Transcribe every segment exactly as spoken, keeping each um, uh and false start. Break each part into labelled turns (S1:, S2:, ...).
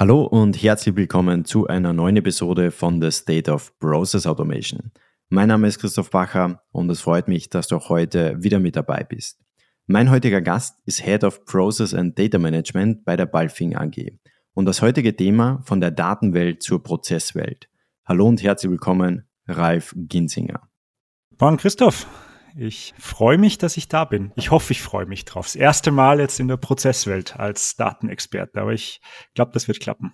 S1: Hallo und herzlich willkommen zu einer neuen Episode von The State of Process Automation. Mein Name ist Christoph Bacher und es freut mich, dass du auch heute wieder mit dabei bist. Mein heutiger Gast ist Head of Process and Data Management bei der Balfing A G und das heutige Thema von der Datenwelt zur Prozesswelt. Hallo und herzlich willkommen, Ralf Ginsinger.
S2: Morgen Christoph, ich freue mich, dass ich da bin. Ich hoffe, ich freue mich drauf. Das erste Mal jetzt in der Prozesswelt als Datenexperte, aber ich glaube, das wird klappen.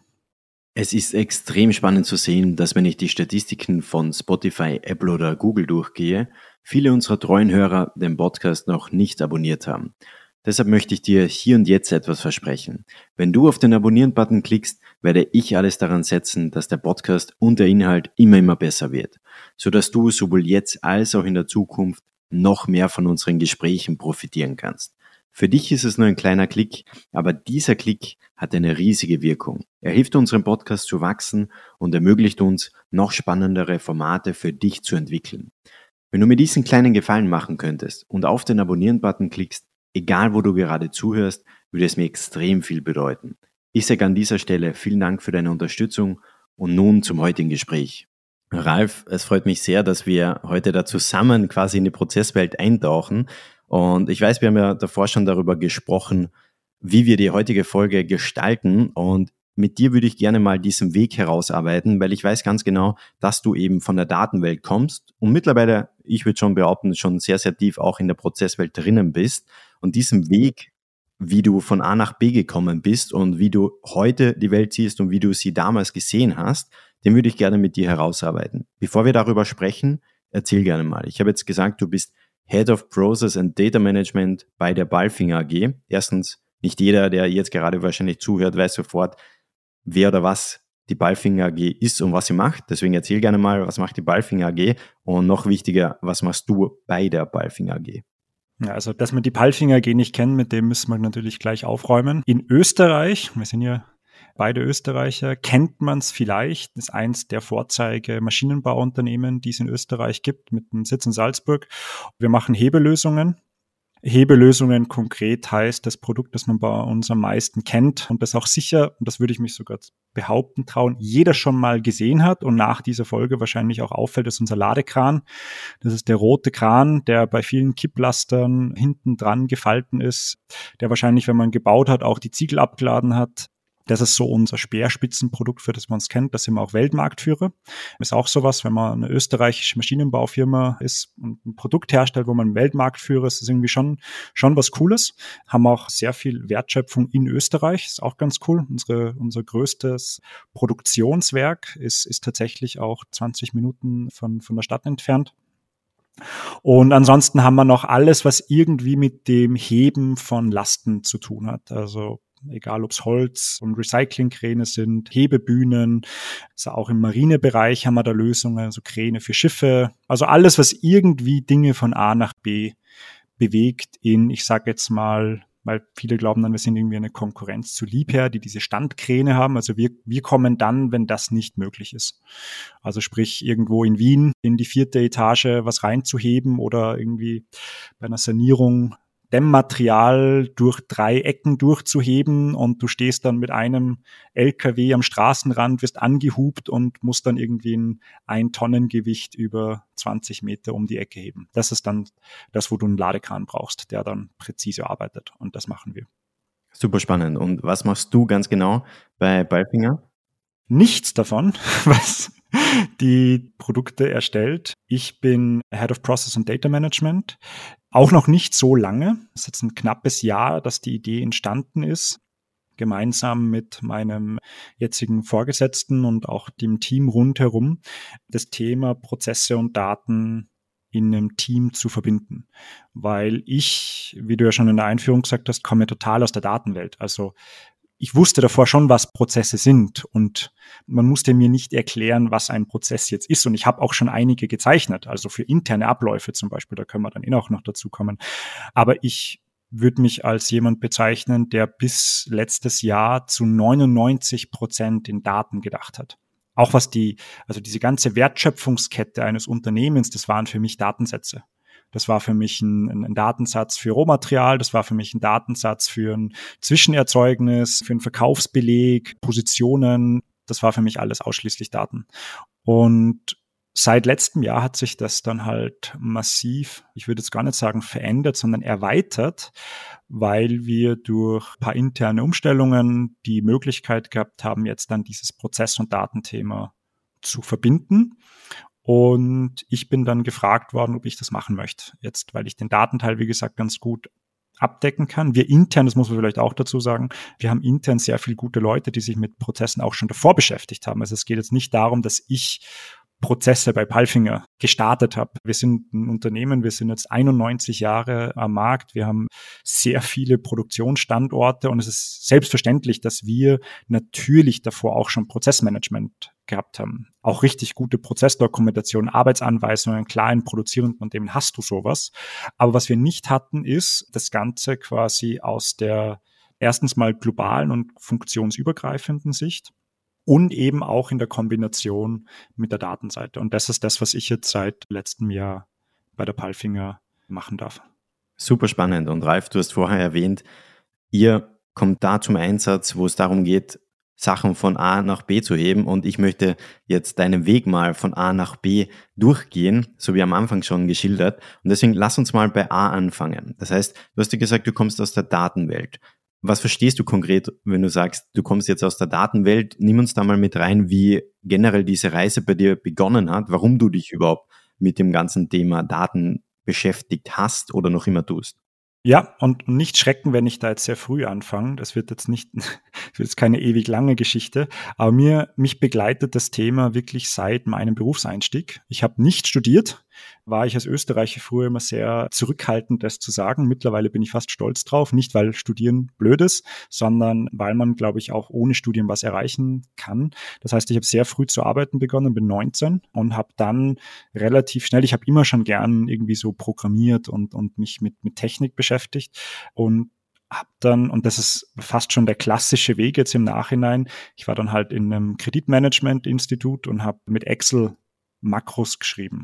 S1: Es ist extrem spannend zu sehen, dass wenn ich die Statistiken von Spotify, Apple oder Google durchgehe, viele unserer treuen Hörer den Podcast noch nicht abonniert haben. Deshalb möchte ich dir hier und jetzt etwas versprechen. Wenn du auf den Abonnieren-Button klickst, werde ich alles daran setzen, dass der Podcast und der Inhalt immer, immer besser wird, sodass du sowohl jetzt als auch in der Zukunft noch mehr von unseren Gesprächen profitieren kannst. Für dich ist es nur ein kleiner Klick, aber dieser Klick hat eine riesige Wirkung. Er hilft unserem Podcast zu wachsen und ermöglicht uns, noch spannendere Formate für dich zu entwickeln. Wenn du mir diesen kleinen Gefallen machen könntest und auf den Abonnieren-Button klickst, egal wo du gerade zuhörst, würde es mir extrem viel bedeuten. Ich sage an dieser Stelle vielen Dank für deine Unterstützung und nun zum heutigen Gespräch. Ralf, es freut mich sehr, dass wir heute da zusammen quasi in die Prozesswelt eintauchen. Und ich weiß, wir haben ja davor schon darüber gesprochen, wie wir die heutige Folge gestalten. Und mit dir würde ich gerne mal diesen Weg herausarbeiten, weil ich weiß ganz genau, dass du eben von der Datenwelt kommst und mittlerweile, ich würde schon behaupten, schon sehr, sehr tief auch in der Prozesswelt drinnen bist. Und diesen Weg, wie du von A nach B gekommen bist und wie du heute die Welt siehst und wie du sie damals gesehen hast, den würde ich gerne mit dir herausarbeiten. Bevor wir darüber sprechen, erzähl gerne mal. Ich habe jetzt gesagt, du bist Head of Process and Data Management bei der Balfing A G. Erstens, nicht jeder, der jetzt gerade wahrscheinlich zuhört, weiß sofort, wer oder was die Balfing A G ist und was sie macht. Deswegen erzähl gerne mal, was macht die Balfing A G und noch wichtiger, was machst du bei der Balfing A G?
S2: Ja, also, dass wir die Balfing A G nicht kennen, mit dem müssen wir natürlich gleich aufräumen. In Österreich, wir sind ja beide Österreicher, kennt man es vielleicht, das ist eins der Vorzeige-Maschinenbauunternehmen, die es in Österreich gibt, mit einem Sitz in Salzburg. Wir machen Hebelösungen. Hebelösungen konkret heißt das Produkt, das man bei uns am meisten kennt und das auch sicher, und das würde ich mich sogar behaupten trauen, jeder schon mal gesehen hat und nach dieser Folge wahrscheinlich auch auffällt, ist unser Ladekran. Das ist der rote Kran, der bei vielen Kipplastern hinten dran gefalten ist, der wahrscheinlich, wenn man gebaut hat, auch die Ziegel abgeladen hat. Das ist so unser Speerspitzenprodukt, für das man es kennt. Da sind wir auch Weltmarktführer. Ist auch sowas, wenn man eine österreichische Maschinenbaufirma ist und ein Produkt herstellt, wo man Weltmarktführer ist, ist irgendwie schon, schon was Cooles. Haben auch sehr viel Wertschöpfung in Österreich. Ist auch ganz cool. Unsere, unser größtes Produktionswerk ist, ist tatsächlich auch zwanzig Minuten von, von der Stadt entfernt. Und ansonsten haben wir noch alles, was irgendwie mit dem Heben von Lasten zu tun hat. Also egal ob es Holz- und Recyclingkräne sind, Hebebühnen, also auch im Marinebereich haben wir da Lösungen, also Kräne für Schiffe, also alles, was irgendwie Dinge von A nach B bewegt in, ich sage jetzt mal, weil viele glauben dann, wir sind irgendwie eine Konkurrenz zu Liebherr, die diese Standkräne haben, also wir, wir kommen dann, wenn das nicht möglich ist. Also sprich irgendwo in Wien in die vierte Etage was reinzuheben oder irgendwie bei einer Sanierung Dämmmaterial durch drei Ecken durchzuheben und du stehst dann mit einem L K W am Straßenrand, wirst angehupt und musst dann irgendwie ein Ein-Tonnen-Gewicht über zwanzig Meter um die Ecke heben. Das ist dann das, wo du einen Ladekran brauchst, der dann präzise arbeitet und das machen wir.
S1: Super spannend. Und was machst du ganz genau bei Balfinger?
S2: Nichts davon, was die Produkte erstellt. Ich bin Head of Process and Data Management. Auch noch nicht so lange. Es ist jetzt ein knappes Jahr, dass die Idee entstanden ist. Gemeinsam mit meinem jetzigen Vorgesetzten und auch dem Team rundherum, das Thema Prozesse und Daten in einem Team zu verbinden. Weil ich, wie du ja schon in der Einführung gesagt hast, komme total aus der Datenwelt. Also ich wusste davor schon, was Prozesse sind und man musste mir nicht erklären, was ein Prozess jetzt ist. Und ich habe auch schon einige gezeichnet, also für interne Abläufe zum Beispiel, da können wir dann eh auch noch dazu kommen. Aber ich würde mich als jemand bezeichnen, der bis letztes Jahr zu neunundneunzig Prozent in Daten gedacht hat. Auch was die, also diese ganze Wertschöpfungskette eines Unternehmens, das waren für mich Datensätze. Das war für mich ein, ein Datensatz für Rohmaterial, das war für mich ein Datensatz für ein Zwischenerzeugnis, für einen Verkaufsbeleg, Positionen. Das war für mich alles ausschließlich Daten. Und seit letztem Jahr hat sich das dann halt massiv, ich würde jetzt gar nicht sagen verändert, sondern erweitert, weil wir durch ein paar interne Umstellungen die Möglichkeit gehabt haben, jetzt dann dieses Prozess- und Datenthema zu verbinden. Und ich bin dann gefragt worden, ob ich das machen möchte. Jetzt, weil ich den Datenteil, wie gesagt, ganz gut abdecken kann. Wir intern, das muss man vielleicht auch dazu sagen, wir haben intern sehr viele gute Leute, die sich mit Prozessen auch schon davor beschäftigt haben. Also es geht jetzt nicht darum, dass ich Prozesse bei Palfinger gestartet habe. Wir sind ein Unternehmen, wir sind jetzt einundneunzig Jahre am Markt, wir haben sehr viele Produktionsstandorte und es ist selbstverständlich, dass wir natürlich davor auch schon Prozessmanagement gehabt haben. Auch richtig gute Prozessdokumentation, Arbeitsanweisungen, klar in produzierenden Unternehmen hast du sowas. Aber was wir nicht hatten, ist das Ganze quasi aus der erstens mal globalen und funktionsübergreifenden Sicht. Und eben auch in der Kombination mit der Datenseite. Und das ist das, was ich jetzt seit letztem Jahr bei der Palfinger machen darf.
S1: Super spannend. Und Ralf, du hast vorher erwähnt, ihr kommt da zum Einsatz, wo es darum geht, Sachen von A nach B zu heben. Und ich möchte jetzt deinen Weg mal von A nach B durchgehen, so wie am Anfang schon geschildert. Und deswegen lass uns mal bei A anfangen. Das heißt, du hast dir gesagt, du kommst aus der Datenwelt. Was verstehst du konkret, wenn du sagst, du kommst jetzt aus der Datenwelt? Nimm uns da mal mit rein, wie generell diese Reise bei dir begonnen hat, warum du dich überhaupt mit dem ganzen Thema Daten beschäftigt hast oder noch immer tust.
S2: Ja, und nicht schrecken, wenn ich da jetzt sehr früh anfange. Das wird jetzt nicht, das wird jetzt keine ewig lange Geschichte. Aber mir, mich begleitet das Thema wirklich seit meinem Berufseinstieg. Ich habe nicht studiert, war ich als Österreicher früher immer sehr zurückhaltend, das zu sagen. Mittlerweile bin ich fast stolz drauf. Nicht, weil Studieren blöd ist, sondern weil man, glaube ich, auch ohne Studium was erreichen kann. Das heißt, ich habe sehr früh zu arbeiten begonnen, bin neunzehn und habe dann relativ schnell, ich habe immer schon gern irgendwie so programmiert und, und mich mit, mit Technik beschäftigt und habe dann, und das ist fast schon der klassische Weg jetzt im Nachhinein, ich war dann halt in einem Kreditmanagement-Institut und habe mit Excel Makros geschrieben.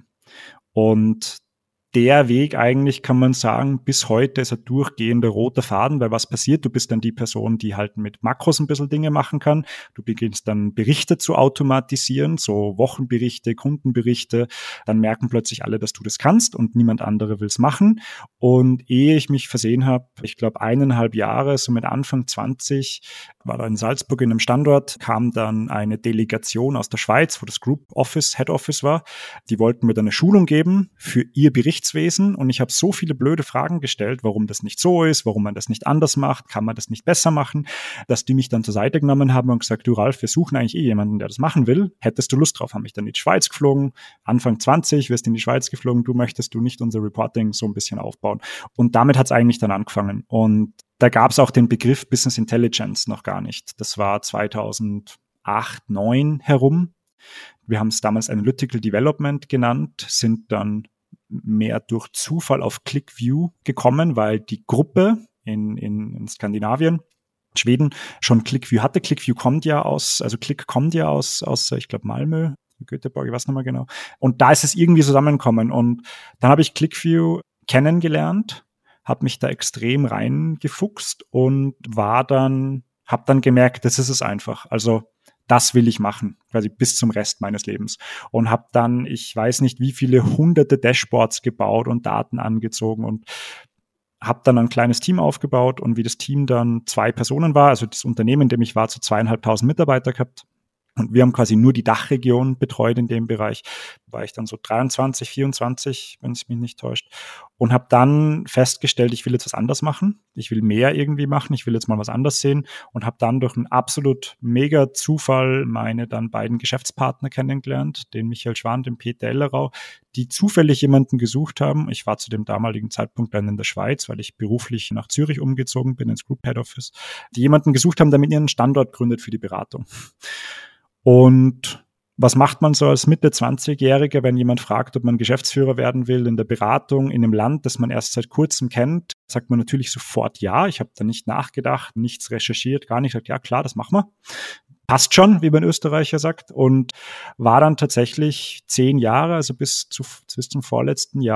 S2: Und der Weg eigentlich, kann man sagen, bis heute ist ein durchgehender roter Faden, weil was passiert? Du bist dann die Person, die halt mit Makros ein bisschen Dinge machen kann. Du beginnst dann Berichte zu automatisieren, so Wochenberichte, Kundenberichte. Dann merken plötzlich alle, dass du das kannst und niemand andere will es machen. Und ehe ich mich versehen habe, ich glaube eineinhalb Jahre, so mit Anfang zwanzig, war da in Salzburg in einem Standort, kam dann eine Delegation aus der Schweiz, wo das Group Office, Head Office war. Die wollten mir dann eine Schulung geben für ihr Berichtswesen und ich habe so viele blöde Fragen gestellt, warum das nicht so ist, warum man das nicht anders macht, kann man das nicht besser machen, dass die mich dann zur Seite genommen haben und gesagt, du Ralf, wir suchen eigentlich eh jemanden, der das machen will. Hättest du Lust drauf? Haben mich dann in die Schweiz geflogen, Anfang zwanzig, wirst in die Schweiz geflogen, du möchtest du nicht unser Reporting so ein bisschen aufbauen. Und damit hat es eigentlich dann angefangen. Und da gab es auch den Begriff Business Intelligence noch gar nicht. Das war zweitausendacht, neun herum. Wir haben es damals Analytical Development genannt, sind dann mehr durch Zufall auf ClickView gekommen, weil die Gruppe in, in, in Skandinavien, Schweden, schon ClickView hatte. ClickView kommt ja aus, also Click kommt ja aus, aus ich glaube, Malmö, Göteborg, ich weiß nicht mehr genau. Und da ist es irgendwie zusammengekommen. Und dann habe ich ClickView kennengelernt, habe mich da extrem reingefuchst und war dann, habe dann gemerkt, das ist es einfach. Also das will ich machen, quasi bis zum Rest meines Lebens. Und habe dann, ich weiß nicht, wie viele hunderte Dashboards gebaut und Daten angezogen und habe dann ein kleines Team aufgebaut und wie das Team dann zwei Personen war, also das Unternehmen, in dem ich war, so zweieinhalbtausend Mitarbeiter gehabt. Und wir haben quasi nur die Dachregion betreut in dem Bereich. War ich dann so dreiundzwanzig, vierundzwanzig, wenn es mich nicht täuscht. Und habe dann festgestellt, ich will jetzt was anderes machen. Ich will mehr irgendwie machen. Ich will jetzt mal was anderes sehen. Und habe dann durch einen absolut mega Zufall meine dann beiden Geschäftspartner kennengelernt, den Michael Schwan, den Peter Ellerau, die zufällig jemanden gesucht haben. Ich war zu dem damaligen Zeitpunkt dann in der Schweiz, weil ich beruflich nach Zürich umgezogen bin, ins Group Head Office. Die jemanden gesucht haben, der mit ihren Standort gründet für die Beratung. Und was macht man so als Mitte zwanzigjähriger, wenn jemand fragt, ob man Geschäftsführer werden will in der Beratung in einem Land, das man erst seit kurzem kennt? Sagt man natürlich sofort ja. Ich habe da nicht nachgedacht, nichts recherchiert, gar nicht gesagt, ja klar, das machen wir. Passt schon, wie man Österreicher sagt. Und war dann tatsächlich zehn Jahre, also bis, zu, bis zum vorletzten Jahr,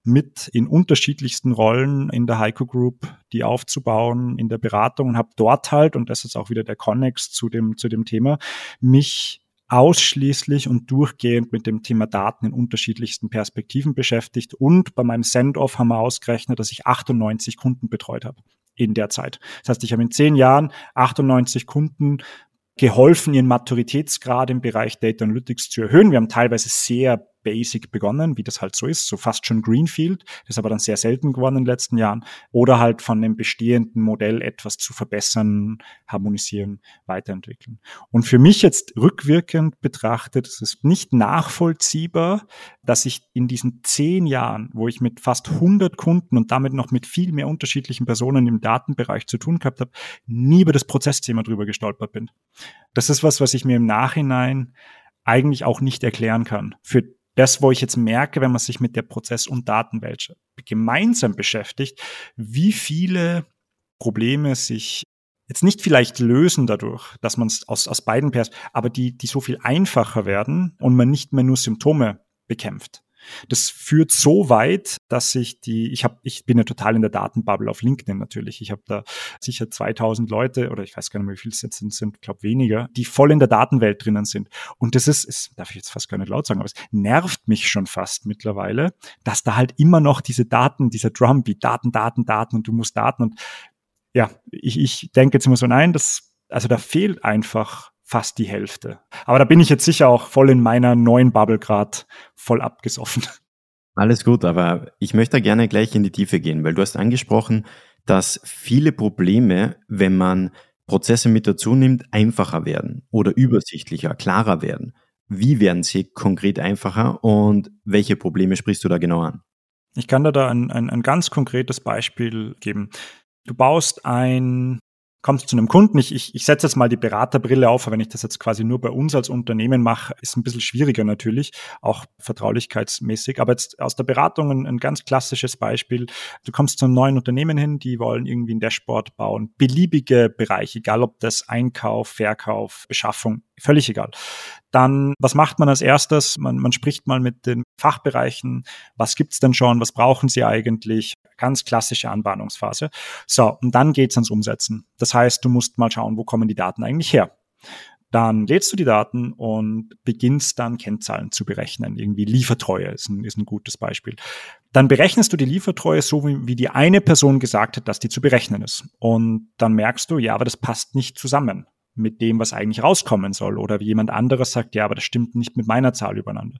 S2: mit in unterschiedlichsten Rollen in der Heiko Group, die aufzubauen, in der Beratung und habe dort halt, und das ist auch wieder der Konnex zu dem, zu dem Thema, mich ausschließlich und durchgehend mit dem Thema Daten in unterschiedlichsten Perspektiven beschäftigt. Und bei meinem Send-Off haben wir ausgerechnet, dass ich achtundneunzig Kunden betreut habe in der Zeit. Das heißt, ich habe in zehn Jahren achtundneunzig Kunden geholfen, ihren Maturitätsgrad im Bereich Data Analytics zu erhöhen. Wir haben teilweise sehr basic begonnen, wie das halt so ist, so fast schon Greenfield, das ist aber dann sehr selten geworden in den letzten Jahren, oder halt von dem bestehenden Modell etwas zu verbessern, harmonisieren, weiterentwickeln. Und für mich jetzt rückwirkend betrachtet, ist es nicht nachvollziehbar, dass ich in diesen zehn Jahren, wo ich mit fast hundert Kunden und damit noch mit viel mehr unterschiedlichen Personen im Datenbereich zu tun gehabt habe, nie über das Prozessthema drüber gestolpert bin. Das ist was, was ich mir im Nachhinein eigentlich auch nicht erklären kann. Für das, wo ich jetzt merke, wenn man sich mit der Prozess- und Datenwelt gemeinsam beschäftigt, wie viele Probleme sich jetzt nicht vielleicht lösen dadurch, dass man es aus, aus beiden Perspektiven, aber die, die so viel einfacher werden und man nicht mehr nur Symptome bekämpft. Das führt so weit, dass ich die, ich habe, ich bin ja total in der Datenbubble auf LinkedIn natürlich. Ich habe da sicher zweitausend Leute oder ich weiß gar nicht mehr, wie viele es jetzt sind, sind glaube weniger, die voll in der Datenwelt drinnen sind. Und das ist, ist, darf ich jetzt fast gar nicht laut sagen, aber es nervt mich schon fast mittlerweile, dass da halt immer noch diese Daten, dieser Drumbeat, Daten, Daten, Daten und du musst Daten und ja, ich, ich denke jetzt immer so, nein, das, also da fehlt einfach fast die Hälfte. Aber da bin ich jetzt sicher auch voll in meiner neuen Bubble gerade voll abgesoffen.
S1: Alles gut, aber ich möchte da gerne gleich in die Tiefe gehen, weil du hast angesprochen, dass viele Probleme, wenn man Prozesse mit dazu nimmt, einfacher werden oder übersichtlicher, klarer werden. Wie werden sie konkret einfacher und welche Probleme sprichst du da genau an?
S2: Ich kann dir da ein, ein, ein ganz konkretes Beispiel geben. Du baust ein kommst zu einem Kunden, ich, ich, ich setze jetzt mal die Beraterbrille auf, aber wenn ich das jetzt quasi nur bei uns als Unternehmen mache, ist ein bisschen schwieriger natürlich, auch vertraulichkeitsmäßig. Aber jetzt aus der Beratung ein, ein ganz klassisches Beispiel. Du kommst zu einem neuen Unternehmen hin, die wollen irgendwie ein Dashboard bauen. Beliebige Bereiche, egal ob das Einkauf, Verkauf, Beschaffung, völlig egal. Dann, was macht man als erstes? Man, man spricht mal mit den Fachbereichen. Was gibt's denn schon? Was brauchen sie eigentlich? Ganz klassische Anbahnungsphase. So, und dann geht's ans Umsetzen. Das heißt, du musst mal schauen, wo kommen die Daten eigentlich her? Dann lädst du die Daten und beginnst dann Kennzahlen zu berechnen. Irgendwie Liefertreue ist ein, ist ein gutes Beispiel. Dann berechnest du die Liefertreue so, wie, wie die eine Person gesagt hat, dass die zu berechnen ist. Und dann merkst du, ja, aber das passt nicht zusammen mit dem, was eigentlich rauskommen soll. Oder wie jemand anderes sagt, ja, aber das stimmt nicht mit meiner Zahl übereinander.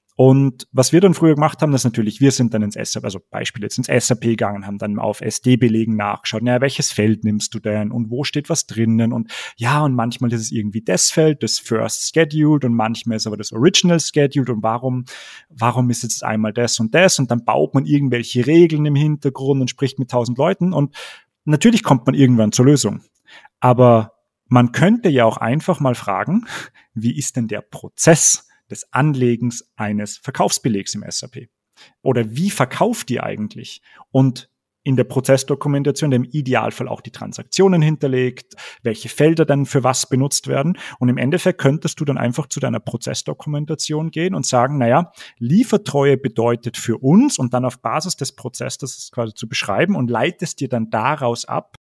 S2: Und was wir dann früher gemacht haben, das natürlich, wir sind dann ins S A P, also Beispiel jetzt ins S A P gegangen, haben dann auf S D-Belegen nachgeschaut, naja, welches Feld nimmst du denn und wo steht was drinnen und ja, und manchmal ist es irgendwie das Feld, das First Scheduled und manchmal ist aber das Original Scheduled und warum, warum ist jetzt einmal das und das und dann baut man irgendwelche Regeln im Hintergrund und spricht mit tausend Leuten und natürlich kommt man irgendwann zur Lösung. Aber man könnte ja auch einfach mal fragen, wie ist denn der Prozess des Anlegens eines Verkaufsbelegs im S A P? Oder wie verkauft ihr eigentlich? Und in der Prozessdokumentation, der im Idealfall auch die Transaktionen hinterlegt, welche Felder dann für was benutzt werden. Und im Endeffekt könntest du dann einfach zu deiner Prozessdokumentation gehen und sagen, naja, Liefertreue bedeutet für uns und dann auf Basis des Prozesses quasi zu beschreiben und leitest dir dann daraus ab,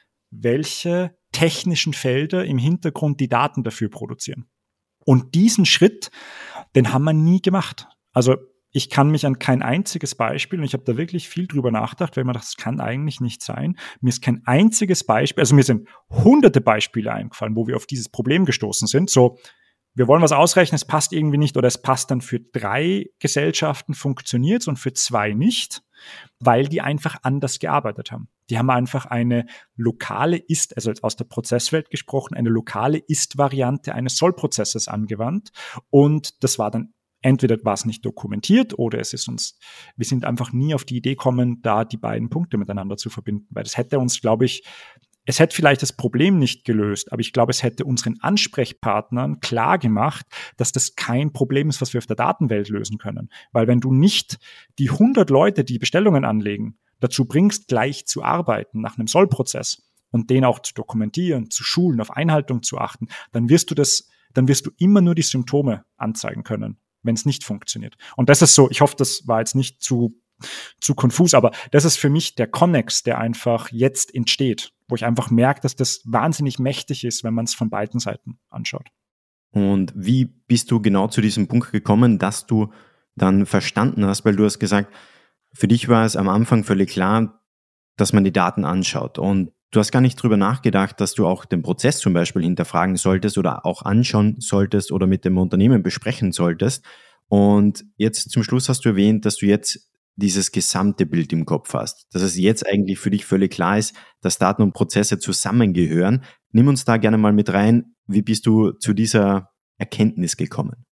S2: welche technischen Felder im Hintergrund die Daten dafür produzieren. Und diesen Schritt, den haben wir nie gemacht. Also ich kann mich an kein einziges Beispiel, und ich habe da wirklich viel drüber nachgedacht, weil man dachte, das kann eigentlich nicht sein. Mir ist kein einziges Beispiel, also mir sind hunderte Beispiele eingefallen, wo wir auf dieses Problem gestoßen sind. So, wir wollen was ausrechnen, es passt irgendwie nicht oder es passt dann für drei Gesellschaften, funktioniert es und für zwei nicht, weil die einfach anders gearbeitet haben. Die haben einfach eine lokale Ist, also aus der Prozesswelt gesprochen, eine lokale Ist-Variante eines Soll-Prozesses angewandt. Und das war dann, entweder war es nicht dokumentiert oder es ist uns, wir sind einfach nie auf die Idee gekommen, da die beiden Punkte miteinander zu verbinden. Weil das hätte uns, glaube ich, es hätte vielleicht das Problem nicht gelöst, aber ich glaube, es hätte unseren Ansprechpartnern klar gemacht, dass das kein Problem ist, was wir auf der Datenwelt lösen können. Weil wenn du nicht die hundert Leute, die Bestellungen anlegen, dazu bringst, gleich zu arbeiten nach einem Sollprozess und den auch zu dokumentieren, zu schulen, auf Einhaltung zu achten, dann wirst du das, dann wirst du immer nur die Symptome anzeigen können, wenn es nicht funktioniert. Und das ist so, ich hoffe, das war jetzt nicht zu zu konfus. Aber das ist für mich der Konnex, der einfach jetzt entsteht, wo ich einfach merke, dass das wahnsinnig mächtig ist, wenn man es von beiden Seiten anschaut.
S1: Und wie bist du genau zu diesem Punkt gekommen, dass du dann verstanden hast, weil du hast gesagt, für dich war es am Anfang völlig klar, dass man die Daten anschaut, und du hast gar nicht drüber nachgedacht, dass du auch den Prozess zum Beispiel hinterfragen solltest oder auch anschauen solltest oder mit dem Unternehmen besprechen solltest. Und jetzt zum Schluss hast du erwähnt, dass du jetzt dieses gesamte Bild im Kopf hast, dass es jetzt eigentlich für dich völlig klar ist, dass Daten und Prozesse zusammengehören. Nimm uns da gerne mal mit rein. Wie bist du zu dieser Erkenntnis gekommen?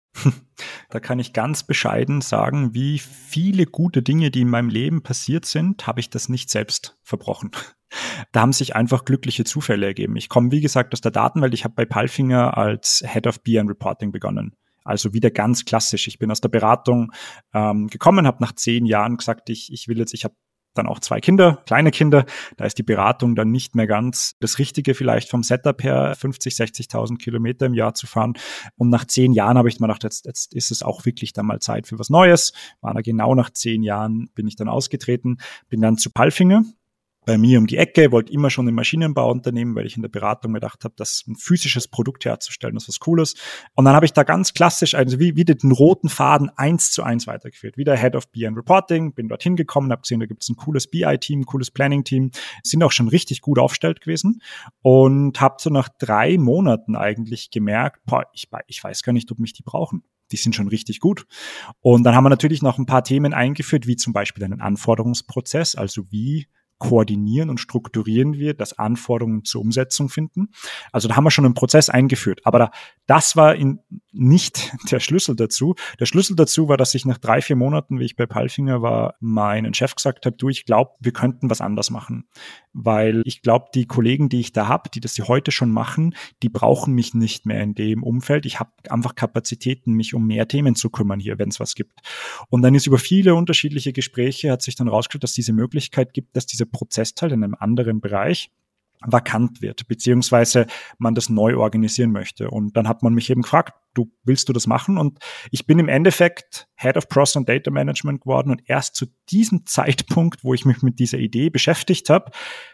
S2: Da kann ich ganz bescheiden sagen, wie viele gute Dinge, die in meinem Leben passiert sind, habe ich das nicht selbst verbrochen. Da haben sich einfach glückliche Zufälle ergeben. Ich komme, wie gesagt, aus der Datenwelt. Ich habe bei Palfinger als Head of B I and Reporting begonnen. Also wieder ganz klassisch. Ich bin aus der Beratung ähm, gekommen, habe nach zehn Jahren gesagt, ich, ich will jetzt, ich habe dann auch zwei Kinder, kleine Kinder. Da ist die Beratung dann nicht mehr ganz das Richtige vielleicht vom Setup her, fünfzig, sechzigtausend Kilometer im Jahr zu fahren. Und nach zehn Jahren habe ich mir gedacht, jetzt, jetzt ist es auch wirklich dann mal Zeit für was Neues. War da genau nach zehn Jahren bin ich dann ausgetreten, bin dann zu Palfinger. Bei mir um die Ecke, wollte immer schon ein Maschinenbauunternehmen, weil ich in der Beratung mir gedacht habe, das ein physisches Produkt herzustellen, das ist was Cooles. Und dann habe ich da ganz klassisch, also wie, wie den roten Faden eins zu eins weitergeführt. Wieder Head of B I and Reporting, bin dorthin gekommen, habe gesehen, da gibt es ein cooles B I-Team, ein cooles Planning-Team, sind auch schon richtig gut aufgestellt gewesen und habe so nach drei Monaten eigentlich gemerkt, boah, ich, ich weiß gar nicht, ob mich die brauchen. Die sind schon richtig gut. Und dann haben wir natürlich noch ein paar Themen eingeführt, wie zum Beispiel einen Anforderungsprozess, also wie koordinieren und strukturieren wir, dass Anforderungen zur Umsetzung finden. Also da haben wir schon einen Prozess eingeführt. Aber da, das war in, nicht der Schlüssel dazu. Der Schlüssel dazu war, dass ich nach drei, vier Monaten, wie ich bei Palfinger war, meinen Chef gesagt habe, du, ich glaube, wir könnten was anders machen. Weil ich glaube, die Kollegen, die ich da habe, die das heute schon machen, die brauchen mich nicht mehr in dem Umfeld. Ich habe einfach Kapazitäten, mich um mehr Themen zu kümmern hier, wenn es was gibt. Und dann ist über viele unterschiedliche Gespräche, hat sich dann rausgestellt, dass diese Möglichkeit gibt, dass diese Prozessteil in einem anderen Bereich vakant wird, beziehungsweise man das neu organisieren möchte. Und dann hat man mich eben gefragt, du, willst du das machen? Und ich bin im Endeffekt Head of Process and Data Management geworden, und erst zu diesem Zeitpunkt, wo ich mich mit dieser Idee beschäftigt habe,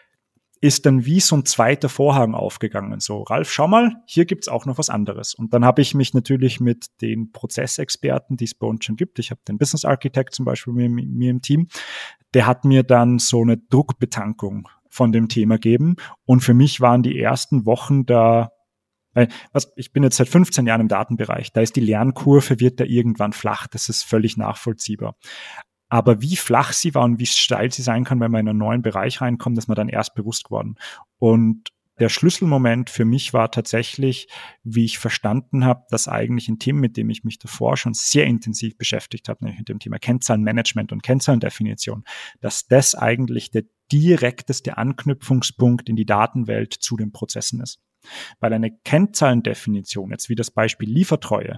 S2: ist dann wie so ein zweiter Vorhang aufgegangen. So, Ralf, schau mal, hier gibt's auch noch was anderes. Und dann habe ich mich natürlich mit den Prozessexperten, die es bei uns schon gibt, ich habe den Business Architect zum Beispiel mit mir im Team, der hat mir dann so eine Druckbetankung von dem Thema gegeben. Und für mich waren die ersten Wochen da, weil, was, ich bin jetzt seit fünfzehn Jahren im Datenbereich, da ist die Lernkurve, wird da irgendwann flach, das ist völlig nachvollziehbar. Aber wie flach sie war und wie steil sie sein kann, wenn man in einen neuen Bereich reinkommt, ist mir dann erst bewusst geworden. Und der Schlüsselmoment für mich war tatsächlich, wie ich verstanden habe, dass eigentlich ein Thema, mit dem ich mich davor schon sehr intensiv beschäftigt habe, nämlich mit dem Thema Kennzahlenmanagement und Kennzahlendefinition, dass das eigentlich der direkteste Anknüpfungspunkt in die Datenwelt zu den Prozessen ist. Weil eine Kennzahlendefinition, jetzt wie das Beispiel Liefertreue,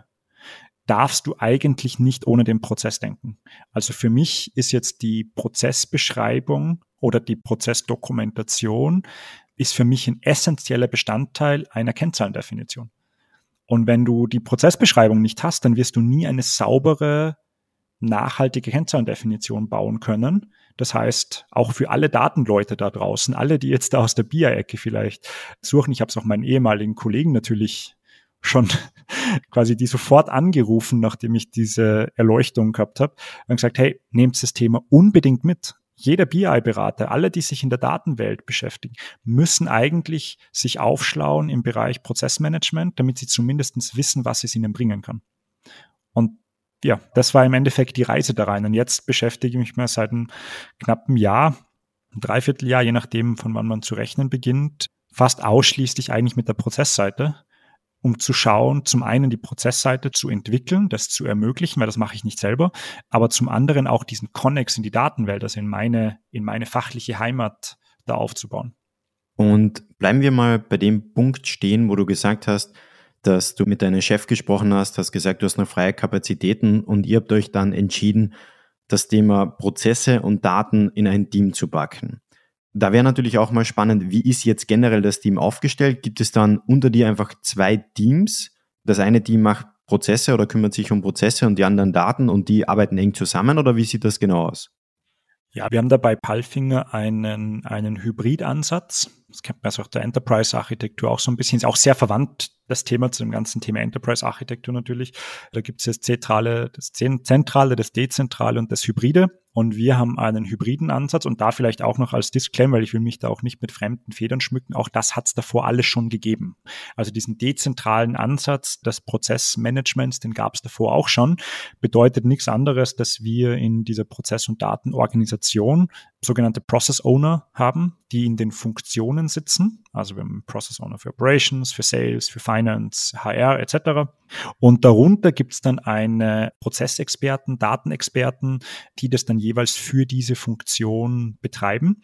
S2: darfst du eigentlich nicht ohne den Prozess denken. Also für mich ist jetzt die Prozessbeschreibung oder die Prozessdokumentation ist für mich ein essentieller Bestandteil einer Kennzahlendefinition. Und wenn du die Prozessbeschreibung nicht hast, dann wirst du nie eine saubere, nachhaltige Kennzahlendefinition bauen können. Das heißt, auch für alle Datenleute da draußen, alle, die jetzt da aus der B I-Ecke vielleicht suchen, ich habe es auch meinen ehemaligen Kollegen natürlich schon quasi die sofort angerufen, nachdem ich diese Erleuchtung gehabt habe, und gesagt, hey, nehmt das Thema unbedingt mit. Jeder B I-Berater, alle, die sich in der Datenwelt beschäftigen, müssen eigentlich sich aufschlauen im Bereich Prozessmanagement, damit sie zumindest wissen, was es ihnen bringen kann. Und ja, das war im Endeffekt die Reise da rein. Und jetzt beschäftige ich mich mehr seit einem knappen Jahr, ein Dreivierteljahr, je nachdem, von wann man zu rechnen beginnt, fast ausschließlich eigentlich mit der Prozessseite, um zu schauen, zum einen die Prozessseite zu entwickeln, das zu ermöglichen, weil das mache ich nicht selber, aber zum anderen auch diesen Konnex in die Datenwelt, also in meine, in meine fachliche Heimat da aufzubauen.
S1: Und bleiben wir mal bei dem Punkt stehen, wo du gesagt hast, dass du mit deinem Chef gesprochen hast, hast gesagt, du hast noch freie Kapazitäten, und ihr habt euch dann entschieden, das Thema Prozesse und Daten in ein Team zu packen. Da wäre natürlich auch mal spannend, wie ist jetzt generell das Team aufgestellt? Gibt es dann unter dir einfach zwei Teams? Das eine Team macht Prozesse oder kümmert sich um Prozesse und die anderen Daten und die arbeiten eng zusammen oder wie sieht das genau aus?
S2: Ja, wir haben da bei Palfinger einen, einen Hybridansatz. Das kennt man also auch der Enterprise-Architektur auch so ein bisschen. Ist auch sehr verwandt, das Thema zu dem ganzen Thema Enterprise-Architektur natürlich. Da gibt es das Zentrale, das Zentrale, das Dezentrale und das Hybride. Und wir haben einen hybriden Ansatz und da vielleicht auch noch als Disclaimer, weil ich will mich da auch nicht mit fremden Federn schmücken, auch das hat es davor alles schon gegeben. Also diesen dezentralen Ansatz des Prozessmanagements, den gab es davor auch schon, bedeutet nichts anderes, dass wir in dieser Prozess- und Datenorganisation sogenannte Process Owner haben, die in den Funktionen sitzen. Also wir haben Process Owner für Operations, für Sales, für Finance, H R et cetera. Und darunter gibt es dann eine Prozessexperten, Datenexperten, die das dann jeweils für diese Funktion betreiben.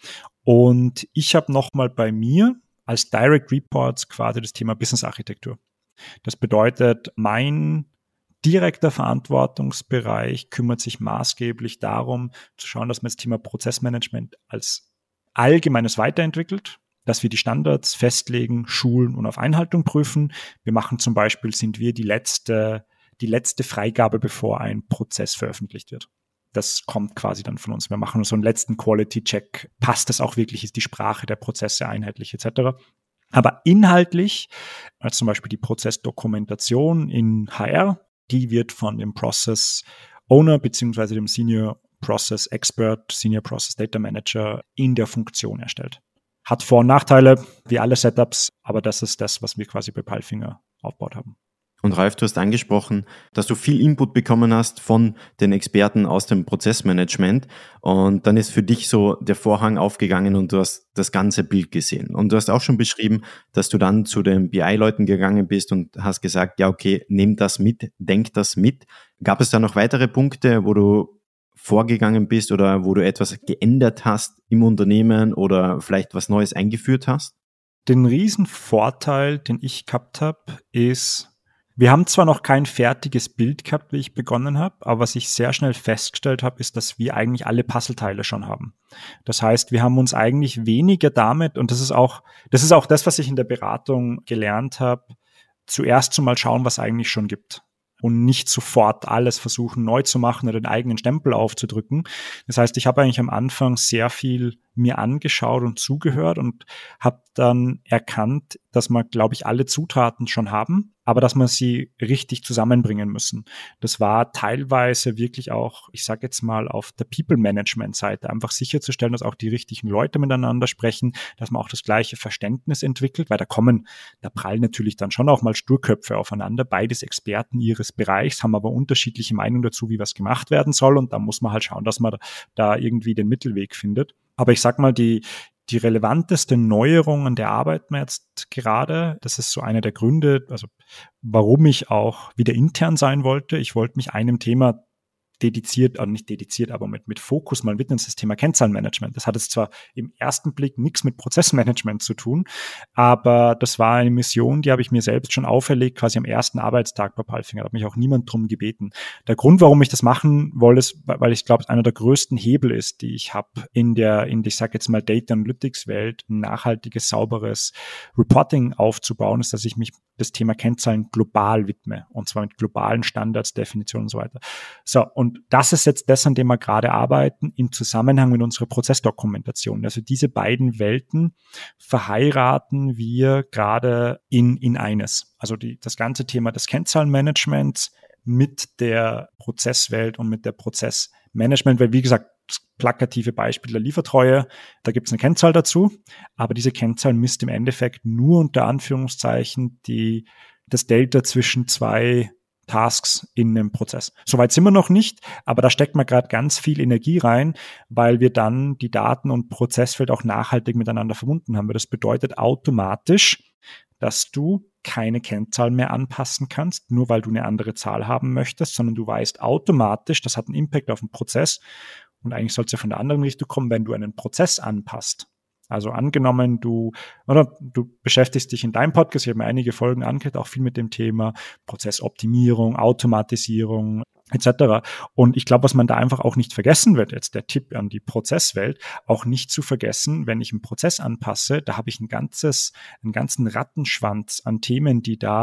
S2: Und ich habe nochmal bei mir als Direct Reports quasi das Thema Business Architektur. Das bedeutet, mein direkter Verantwortungsbereich kümmert sich maßgeblich darum, zu schauen, dass man das Thema Prozessmanagement als Allgemeines weiterentwickelt, dass wir die Standards festlegen, schulen und auf Einhaltung prüfen. Wir machen zum Beispiel, sind wir die letzte, die letzte Freigabe, bevor ein Prozess veröffentlicht wird. Das kommt quasi dann von uns. Wir machen so einen letzten Quality-Check. Passt das auch wirklich? Ist die Sprache der Prozesse einheitlich et cetera? Aber inhaltlich, als zum Beispiel die Prozessdokumentation in H R, die wird von dem Process Owner beziehungsweise dem Senior Process Expert, Senior Process Data Manager in der Funktion erstellt. Hat Vor- und Nachteile, wie alle Setups, aber das ist das, was wir quasi bei Palfinger aufgebaut haben.
S1: Und Ralf, du hast angesprochen, dass du viel Input bekommen hast von den Experten aus dem Prozessmanagement und dann ist für dich so der Vorhang aufgegangen und du hast das ganze Bild gesehen. Und du hast auch schon beschrieben, dass du dann zu den B I-Leuten gegangen bist und hast gesagt, ja okay, nimm das mit, denk das mit. Gab es da noch weitere Punkte, wo du vorgegangen bist oder wo du etwas geändert hast im Unternehmen oder vielleicht was Neues eingeführt hast?
S2: Den riesen Vorteil, den ich gehabt habe, ist, wir haben zwar noch kein fertiges Bild gehabt, wie ich begonnen habe, aber was ich sehr schnell festgestellt habe, ist, dass wir eigentlich alle Puzzleteile schon haben. Das heißt, wir haben uns eigentlich weniger damit, und das ist auch, das ist auch das, was ich in der Beratung gelernt habe, zuerst zumal schauen, was eigentlich schon gibt. Und nicht sofort alles versuchen neu zu machen oder den eigenen Stempel aufzudrücken. Das heißt, ich habe eigentlich am Anfang sehr viel mir angeschaut und zugehört und habe dann erkannt, dass wir, glaube ich, alle Zutaten schon haben, aber dass wir sie richtig zusammenbringen müssen. Das war teilweise wirklich auch, ich sage jetzt mal, auf der People-Management-Seite einfach sicherzustellen, dass auch die richtigen Leute miteinander sprechen, dass man auch das gleiche Verständnis entwickelt, weil da kommen, da prallen natürlich dann schon auch mal Sturköpfe aufeinander. Beides Experten ihres Bereichs, haben aber unterschiedliche Meinungen dazu, wie was gemacht werden soll und da muss man halt schauen, dass man da irgendwie den Mittelweg findet. Aber ich sag mal, die, die relevanteste Neuerung, an der arbeiten wir jetzt gerade, das ist so einer der Gründe, also warum ich auch wieder intern sein wollte. Ich wollte mich einem Thema dediziert, also nicht dediziert, aber mit, mit Fokus mal widmen, das Thema Kennzahlenmanagement. Das hat jetzt zwar im ersten Blick nichts mit Prozessmanagement zu tun, aber das war eine Mission, die habe ich mir selbst schon auferlegt, quasi am ersten Arbeitstag bei Palfinger. Da hat mich auch niemand drum gebeten. Der Grund, warum ich das machen wollte, ist, weil ich glaube, es einer der größten Hebel ist, die ich habe in der, in, ich sage jetzt mal, Data Analytics Welt, ein nachhaltiges, sauberes Reporting aufzubauen, ist, dass ich mich das Thema Kennzahlen global widme. Und zwar mit globalen Standards, Definitionen und so weiter. So, und das ist jetzt das, an dem wir gerade arbeiten, im Zusammenhang mit unserer Prozessdokumentation. Also diese beiden Welten verheiraten wir gerade in, in eines. Also die, das ganze Thema des Kennzahlenmanagements mit der Prozesswelt und mit der Prozessmanagement, weil wie gesagt, das plakative Beispiel der Liefertreue, da gibt es eine Kennzahl dazu, aber diese Kennzahl misst im Endeffekt nur unter Anführungszeichen die, das Delta zwischen zwei Tasks in einem Prozess. Soweit sind wir noch nicht, aber da steckt man gerade ganz viel Energie rein, weil wir dann die Daten- und Prozessfeld auch nachhaltig miteinander verbunden haben. Das bedeutet automatisch, dass du keine Kennzahl mehr anpassen kannst, nur weil du eine andere Zahl haben möchtest, sondern du weißt automatisch, das hat einen Impact auf den Prozess und eigentlich soll es ja von der anderen Richtung kommen, wenn du einen Prozess anpasst. Also angenommen, du oder du beschäftigst dich in deinem Podcast, ich habe mir einige Folgen angehört, auch viel mit dem Thema Prozessoptimierung, Automatisierung et cetera. Und ich glaube, was man da einfach auch nicht vergessen wird, jetzt der Tipp an die Prozesswelt, auch nicht zu vergessen, wenn ich einen Prozess anpasse, da habe ich ein ganzes, einen ganzen Rattenschwanz an Themen, die da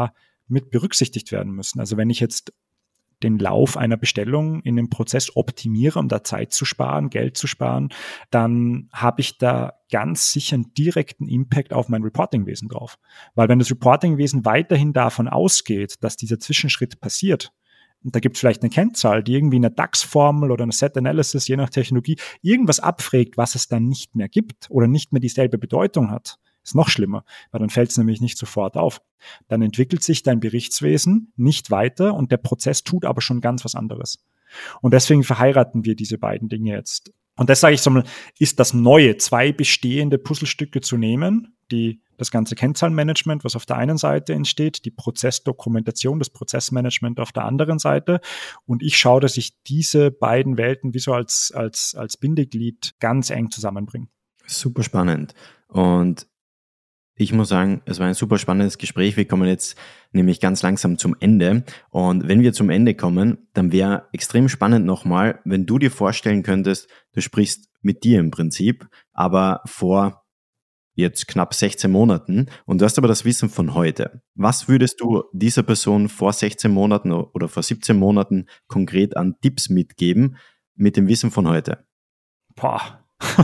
S2: mit berücksichtigt werden müssen. Also wenn ich jetzt den Lauf einer Bestellung in dem Prozess optimiere, um da Zeit zu sparen, Geld zu sparen, dann habe ich da ganz sicher einen direkten Impact auf mein Reportingwesen drauf. Weil wenn das Reportingwesen weiterhin davon ausgeht, dass dieser Zwischenschritt passiert, und da gibt es vielleicht eine Kennzahl, die irgendwie eine D A X-Formel oder eine Set-Analysis, je nach Technologie, irgendwas abfragt, was es dann nicht mehr gibt oder nicht mehr dieselbe Bedeutung hat, ist noch schlimmer, weil dann fällt es nämlich nicht sofort auf. Dann entwickelt sich dein Berichtswesen nicht weiter und der Prozess tut aber schon ganz was anderes. Und deswegen verheiraten wir diese beiden Dinge jetzt. Und das sage ich so mal, ist das Neue, zwei bestehende Puzzlestücke zu nehmen, die das ganze Kennzahlenmanagement, was auf der einen Seite entsteht, die Prozessdokumentation, das Prozessmanagement auf der anderen Seite. Und ich schaue, dass ich diese beiden Welten wie so als, als, als Bindeglied ganz eng zusammenbringe.
S1: Super spannend. Und ich muss sagen, es war ein super spannendes Gespräch. Wir kommen jetzt nämlich ganz langsam zum Ende. Und wenn wir zum Ende kommen, dann wäre extrem spannend nochmal, wenn du dir vorstellen könntest, du sprichst mit dir im Prinzip, aber vor jetzt knapp sechzehn Monaten und du hast aber das Wissen von heute. Was würdest du dieser Person vor sechzehn Monaten oder vor siebzehn Monaten konkret an Tipps mitgeben mit dem Wissen von heute?
S2: Boah,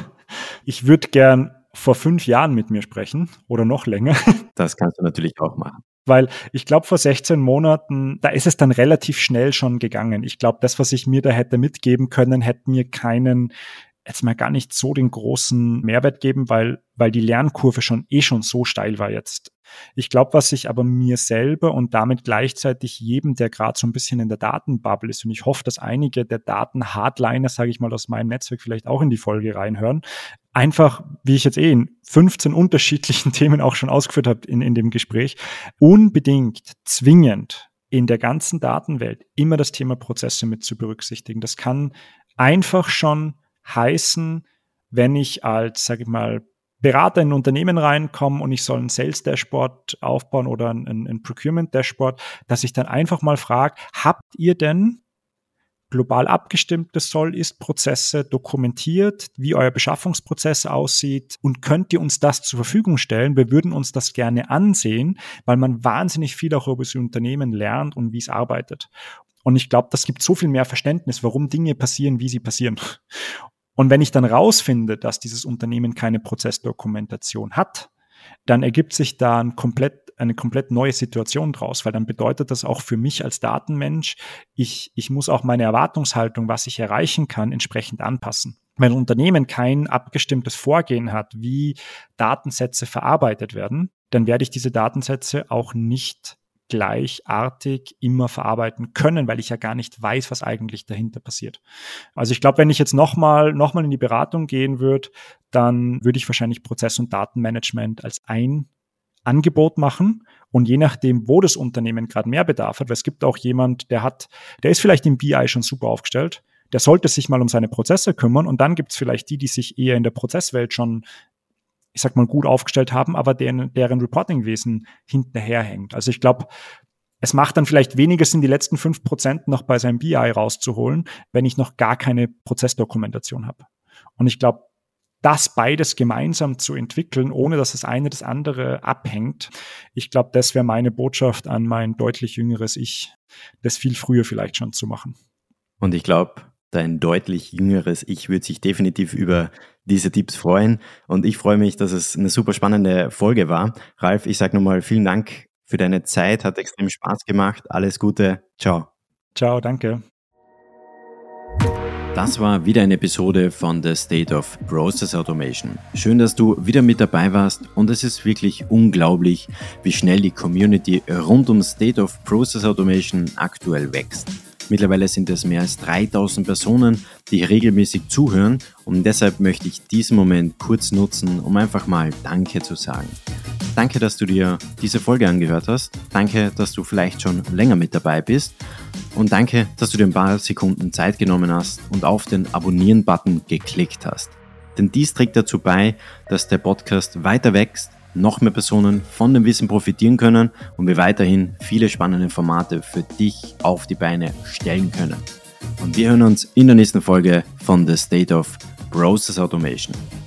S2: ich würde gern vor fünf Jahren mit mir sprechen oder noch länger.
S1: Das kannst du natürlich auch machen.
S2: Weil ich glaube, vor sechzehn Monaten, da ist es dann relativ schnell schon gegangen. Ich glaube, das, was ich mir da hätte mitgeben können, hätte mir keinen, jetzt mal gar nicht so den großen Mehrwert geben, weil, weil die Lernkurve schon eh schon so steil war jetzt. Ich glaube, was ich aber mir selber und damit gleichzeitig jedem, der gerade so ein bisschen in der Datenbubble ist, und ich hoffe, dass einige der Daten-Hardliner, sage ich mal, aus meinem Netzwerk vielleicht auch in die Folge reinhören, einfach, wie ich jetzt eh in fünfzehn unterschiedlichen Themen auch schon ausgeführt habe in, in dem Gespräch, unbedingt zwingend in der ganzen Datenwelt immer das Thema Prozesse mit zu berücksichtigen. Das kann einfach schon heißen, wenn ich als, sage ich mal, Berater in ein Unternehmen reinkomme und ich soll ein Sales-Dashboard aufbauen oder ein, ein Procurement-Dashboard, dass ich dann einfach mal frage, habt ihr denn global abgestimmte Soll-Ist-Prozesse dokumentiert, wie euer Beschaffungsprozess aussieht und könnt ihr uns das zur Verfügung stellen? Wir würden uns das gerne ansehen, weil man wahnsinnig viel auch über das Unternehmen lernt und wie es arbeitet. Und ich glaube, das gibt so viel mehr Verständnis, warum Dinge passieren, wie sie passieren. Und wenn ich dann rausfinde, dass dieses Unternehmen keine Prozessdokumentation hat, dann ergibt sich da ein komplett, eine komplett neue Situation draus, weil dann bedeutet das auch für mich als Datenmensch, ich, ich muss auch meine Erwartungshaltung, was ich erreichen kann, entsprechend anpassen. Wenn ein Unternehmen kein abgestimmtes Vorgehen hat, wie Datensätze verarbeitet werden, dann werde ich diese Datensätze auch nicht gleichartig immer verarbeiten können, weil ich ja gar nicht weiß, was eigentlich dahinter passiert. Also ich glaube, wenn ich jetzt nochmal noch mal in die Beratung gehen würde, dann würde ich wahrscheinlich Prozess- und Datenmanagement als ein Angebot machen und je nachdem, wo das Unternehmen gerade mehr Bedarf hat, weil es gibt auch jemand, der hat, der ist vielleicht im B I schon super aufgestellt, der sollte sich mal um seine Prozesse kümmern und dann gibt es vielleicht die, die sich eher in der Prozesswelt schon, ich sag mal, gut aufgestellt haben, aber deren, deren Reportingwesen hinterherhängt. Also ich glaube, es macht dann vielleicht weniger Sinn, die letzten fünf Prozent noch bei seinem B I rauszuholen, wenn ich noch gar keine Prozessdokumentation habe. Und ich glaube, das beides gemeinsam zu entwickeln, ohne dass das eine das andere abhängt, ich glaube, das wäre meine Botschaft an mein deutlich jüngeres Ich, das viel früher vielleicht schon zu machen.
S1: Und ich glaube, dein deutlich jüngeres Ich würde sich definitiv über diese Tipps freuen. Und ich freue mich, dass es eine super spannende Folge war. Ralf, ich sage nochmal vielen Dank für deine Zeit, hat extrem Spaß gemacht. Alles Gute, ciao.
S2: Ciao, danke.
S1: Das war wieder eine Episode von The State of Process Automation. Schön, dass du wieder mit dabei warst und es ist wirklich unglaublich, wie schnell die Community rund um State of Process Automation aktuell wächst. Mittlerweile sind es mehr als dreitausend Personen, die regelmäßig zuhören und deshalb möchte ich diesen Moment kurz nutzen, um einfach mal Danke zu sagen. Danke, dass du dir diese Folge angehört hast. Danke, dass du vielleicht schon länger mit dabei bist. Und danke, dass du dir ein paar Sekunden Zeit genommen hast und auf den Abonnieren-Button geklickt hast. Denn dies trägt dazu bei, dass der Podcast weiter wächst, noch mehr Personen von dem Wissen profitieren können und wir weiterhin viele spannende Formate für dich auf die Beine stellen können. Und wir hören uns in der nächsten Folge von The State of Process Automation.